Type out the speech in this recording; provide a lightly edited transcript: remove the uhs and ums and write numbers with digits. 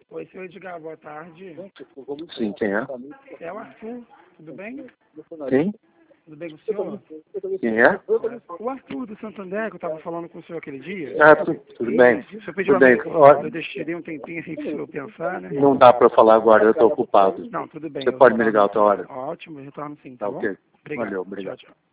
Oi, senhor Edgar, boa tarde. Sim, quem é? É o Arthur, tudo bem? Quem? Tudo bem com o senhor? Quem é? O Arthur do Santander, que eu estava falando com o senhor aquele dia. Ah, tudo bem. O senhor pediu Tudo bem. eu deixei um tempinho assim para o senhor pensar, né? Não dá para falar agora, eu estou ocupado. Não, tudo bem. Você eu pode me retorno ligar outra sim. hora? Ótimo, eu retorno sim, tá Tá bom? ok. Obrigado. Valeu, obrigado. Tchau, tchau.